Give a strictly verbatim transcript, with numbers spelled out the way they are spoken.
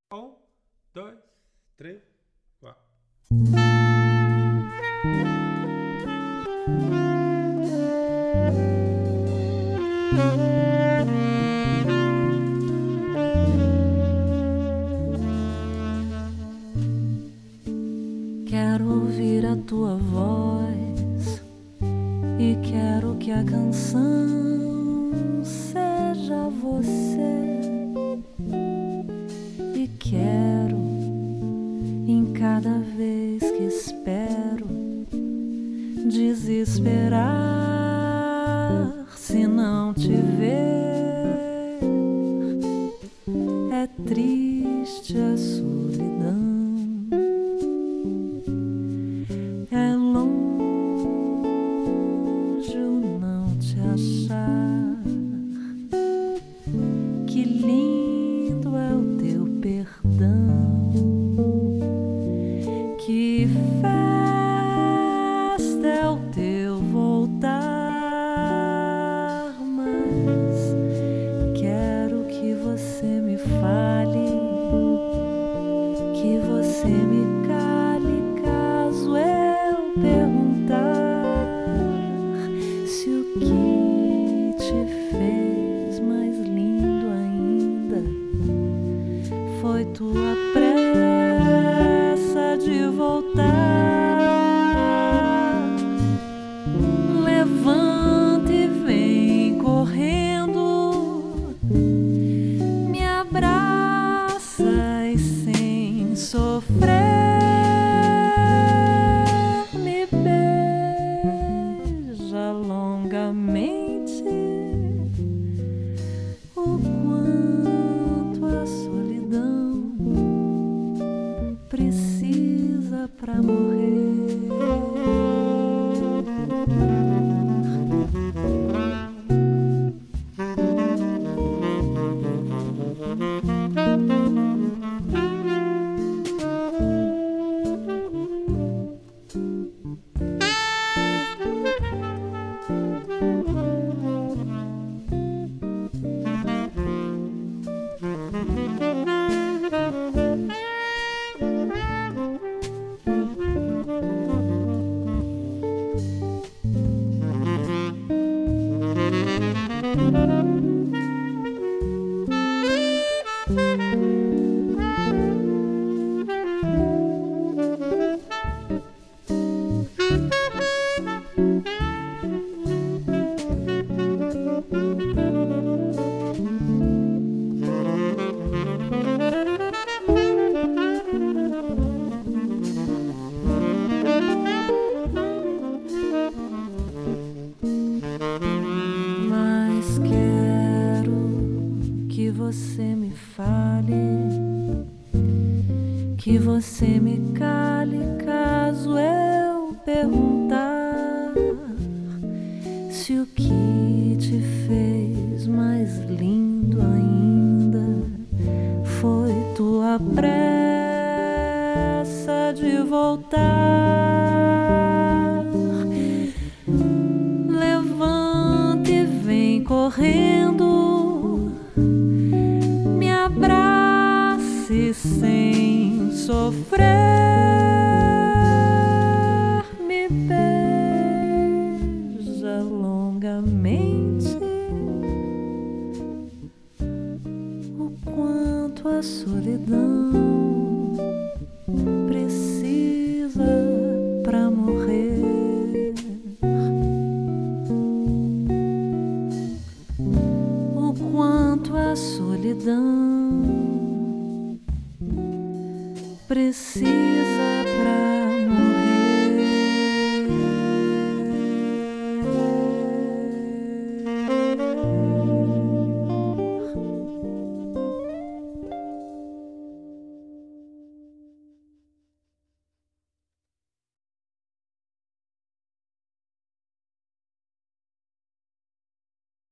Um, dois, três, quatro. Quero ouvir a tua voz e quero que a canção seja você. E quero, em cada vez que espero, desesperar se não te ver. É triste a solidão. É longe o não te achar. Que lindo é o teu perdão. Que festa é o teu voltar. Mas quero que você me fale, que você me cale caso eu perguntar se o que te fez mais lindo ainda foi tua pressa de voltar. Levanta e vem correndo, me abraça e sem sofrer me beija longamente. O quanto a solidão precisa pra morrer. Mas quero que você me fale, que você me cale caso eu perguntar se o que te fez mais lindo ainda foi tua pressa de voltar. Levanta e vem correndo, me abrace sem sofrer, me beija longamente. O quanto a solidão precisa pra morrer. O quanto a solidão precisa